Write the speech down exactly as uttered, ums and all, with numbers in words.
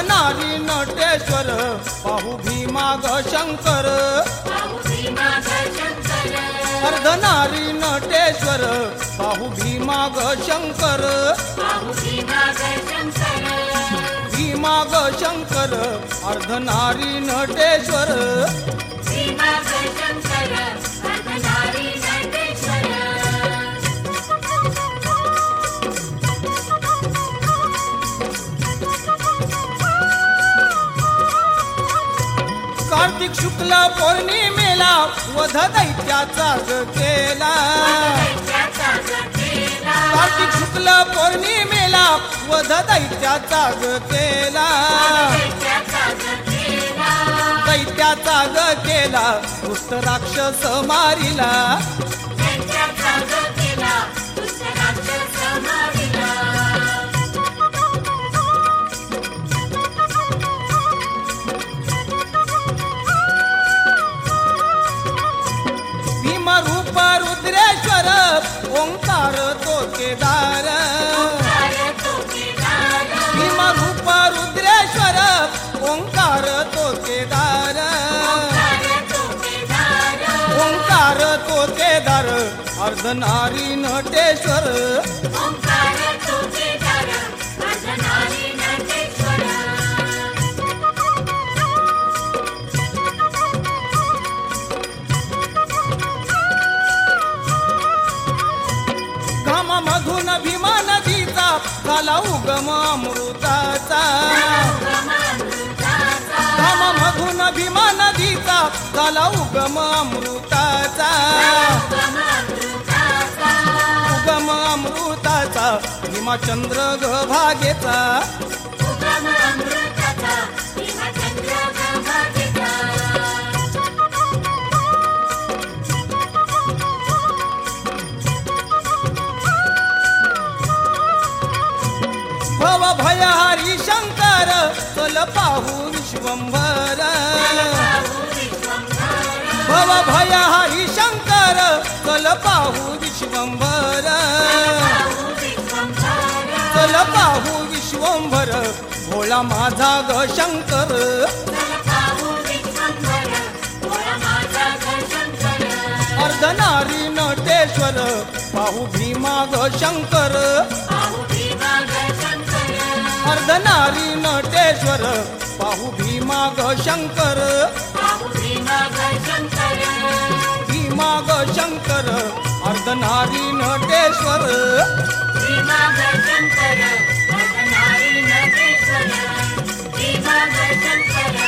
अर्धनारी नटेश्वर पाहू भीमाग शंकर अर्धनारी नटेश्वर पाहू भीमाग शंकर भीमाग शंकर अर्धनारी नटेश्वर कार्तिक शुक्ल पौर्णिमेला वध दैत्याचा ग केला कार्तिक शुक्ल पौर्णिमेला वध दैत्याचा ग केला दैत्याचा ग केला दुष्ट राक्षस मारिला रूप रुद्रेश्वर ओंकार तो केदार भीम रूप रुद्रेश्वर ओंकार तो केदार ओंकार तो केदार अर्धनारी नटेश्वर मधून भीमा नदीचा झाला उगम अमृताचा धाम मधून भीमा नदीचा झाला उगम अमृताचा उगम अमृताचा भीमाचंद्र ग भागेचा भव भयहारी शंकर चल पाहू विश्वंभर भव भयहारी शंकर चल पाहू विश्वंभर चल पाहू विश्वंभर भोळा माझा ग शंकर अर्धनारी नटेश्वर पाहू भीमा ग शंकर अर्धनारी नटेश्वर पाहू भीमा ग शंकर भीमा ग शंकर अर्धनारी नटेश्वर भीमा ग शंकर अर्धनारी नटेश्वर भीमा ग शंकर